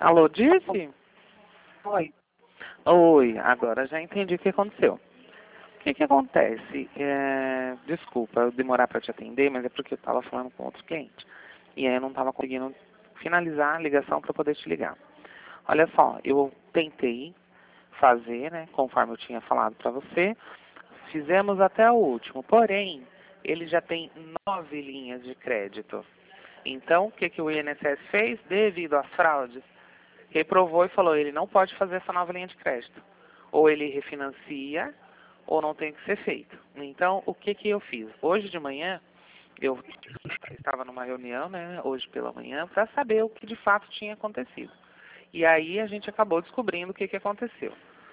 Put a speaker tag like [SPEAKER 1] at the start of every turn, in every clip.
[SPEAKER 1] Alô, Dirce?
[SPEAKER 2] Oi.
[SPEAKER 1] Oi, agora já entendi o que aconteceu. O que acontece? Desculpa eu demorar para te atender, mas é porque eu estava falando com outro cliente. E aí eu não estava conseguindo finalizar a ligação para poder te ligar. Olha só, eu tentei fazer, né, conforme eu tinha falado para você. Fizemos até o último, porém, ele já tem 9 linhas de crédito. Então, o que o INSS fez? Devido às fraudes, reprovou e falou, ele não pode fazer essa nova linha de crédito. Ou ele refinancia, ou não tem que ser feito. Então, o que eu fiz? Hoje de manhã, eu estava numa reunião, né, hoje pela manhã, para saber o que de fato tinha acontecido. E aí a gente acabou descobrindo o que aconteceu.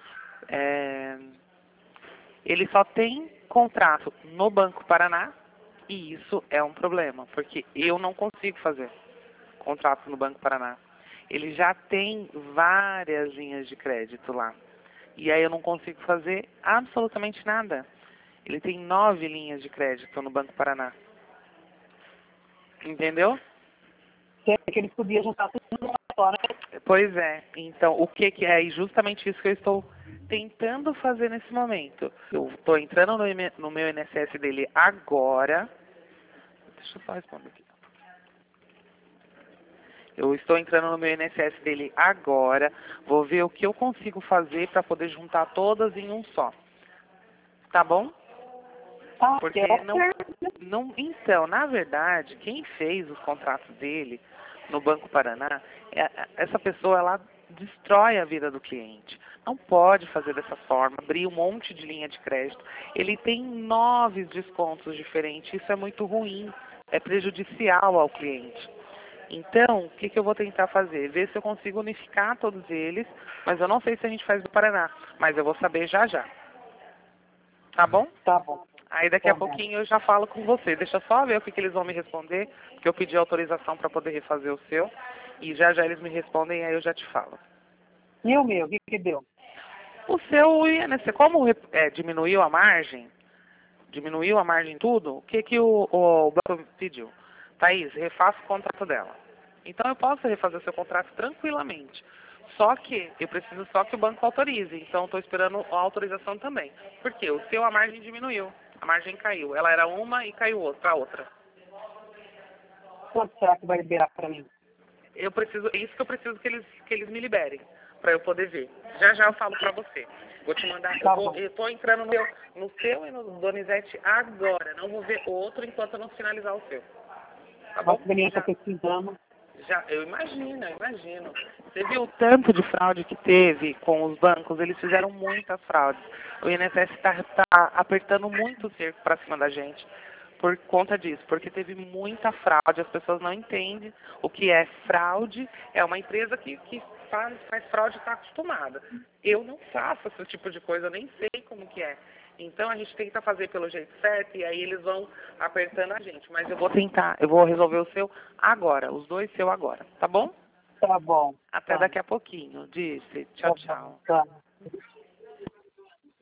[SPEAKER 1] Ele só tem contrato no Banco Paraná, e isso é um problema, porque eu não consigo fazer contrato no Banco Paraná. Ele já tem várias linhas de crédito lá. E aí eu não consigo fazer absolutamente nada. Ele tem 9 linhas de crédito no Banco Paraná. Entendeu?
[SPEAKER 2] Que eles podiam juntar tudo numa só, né?
[SPEAKER 1] Pois é. Então, o que é justamente isso que eu estou tentando fazer nesse momento. Eu estou entrando no meu INSS dele agora. Deixa eu só responder aqui. Eu estou entrando no meu INSS dele agora. Vou ver o que eu consigo fazer para poder juntar todas em um só. Tá bom?
[SPEAKER 2] Tá,
[SPEAKER 1] Porque não. Então, na verdade, quem fez os contratos dele no Banco Paraná, essa pessoa, ela destrói a vida do cliente. Não pode fazer dessa forma, abrir um monte de linha de crédito. Ele tem 9 descontos diferentes. Isso é muito ruim. É prejudicial ao cliente. Então, o que eu vou tentar fazer? Ver se eu consigo unificar todos eles, mas eu não sei se a gente faz do Paraná, mas eu vou saber já já. Tá bom?
[SPEAKER 2] Tá bom.
[SPEAKER 1] Aí daqui a pouquinho eu já falo com você. Deixa eu só ver o que eles vão me responder, porque eu pedi autorização para poder refazer o seu, e já eles me respondem e aí eu já te falo.
[SPEAKER 2] E o meu, o que deu?
[SPEAKER 1] O seu INSS, como diminuiu a margem tudo, o que o banco pediu? Thaís, refaça o contrato dela. Então eu posso refazer o seu contrato tranquilamente. Só que eu preciso só que o banco autorize. Então estou esperando a autorização também. Porque o seu a margem diminuiu. A margem caiu. Ela era uma e caiu para outra.
[SPEAKER 2] Quanto será que vai liberar para mim?
[SPEAKER 1] É isso que eu preciso que eles me liberem. Para eu poder ver. Já já eu falo para você. Vou te mandar.
[SPEAKER 2] Tá
[SPEAKER 1] Eu estou entrando no seu e no Donizete agora. Não vou ver outro enquanto eu não finalizar o seu. Tá bom?
[SPEAKER 2] Nossa, Belinha está pesquisando.
[SPEAKER 1] Eu imagino. Você viu o tanto de fraude que teve com os bancos? Eles fizeram muitas fraudes. O INSS está apertando muito o cerco para cima da gente por conta disso, porque teve muita fraude. As pessoas não entendem o que é fraude. É uma empresa que faz fraude e está acostumada. Eu não faço esse tipo de coisa, eu nem sei como que é. Então a gente tenta fazer pelo jeito certo e aí eles vão apertando a gente. Mas eu vou resolver o seu agora, os dois seu agora, tá bom?
[SPEAKER 2] Tá bom.
[SPEAKER 1] Até daqui a pouquinho. Disse. Tchau, tchau.
[SPEAKER 2] Tá.